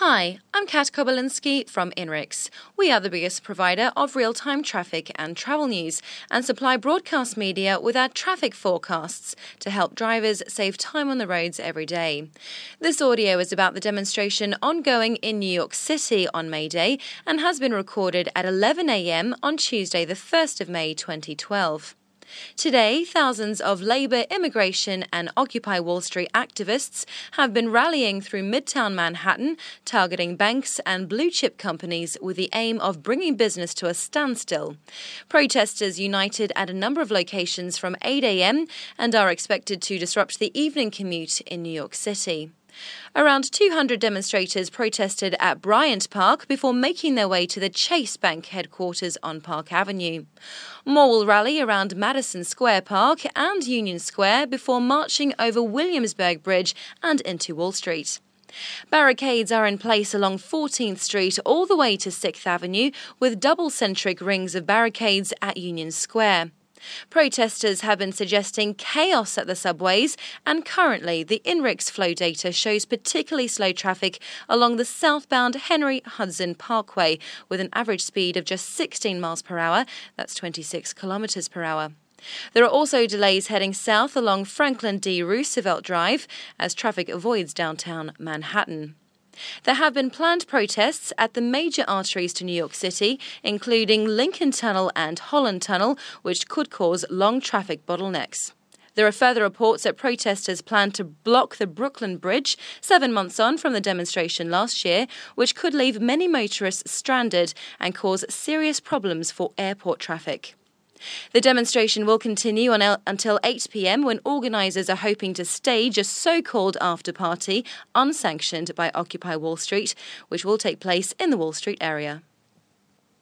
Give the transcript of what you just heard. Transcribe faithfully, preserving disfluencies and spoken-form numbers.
Hi, I'm Kat Kobalinski from INRIX. We are the biggest provider of real-time traffic and travel news and supply broadcast media with our traffic forecasts to help drivers save time on the roads every day. This audio is about the demonstration ongoing in New York City on May Day and has been recorded at eleven a m on Tuesday the first of May twenty twelve. Today, thousands of Labour, immigration and Occupy Wall Street activists have been rallying through Midtown Manhattan, targeting banks and blue-chip companies with the aim of bringing business to a standstill. Protesters united at a number of locations from eight a m and are expected to disrupt the evening commute in New York City. Around two hundred demonstrators protested at Bryant Park before making their way to the Chase Bank headquarters on Park Avenue. More will rally around Madison Square Park and Union Square before marching over Williamsburg Bridge and into Wall Street. Barricades are in place along fourteenth Street all the way to sixth Avenue, with double-centric rings of barricades at Union Square. Protesters have been suggesting chaos at the subways, and currently the INRIX flow data shows particularly slow traffic along the southbound Henry Hudson Parkway with an average speed of just sixteen miles per hour, that's twenty-six kilometers per hour. There are also delays heading south along Franklin D. Roosevelt Drive as traffic avoids downtown Manhattan. There have been planned protests at the major arteries to New York City, including Lincoln Tunnel and Holland Tunnel, which could cause long traffic bottlenecks. There are further reports that protesters plan to block the Brooklyn Bridge, seven months on from the demonstration last year, which could leave many motorists stranded and cause serious problems for airport traffic. The demonstration will continue on el- until eight p m when organisers are hoping to stage a so-called after-party unsanctioned by Occupy Wall Street, which will take place in the Wall Street area.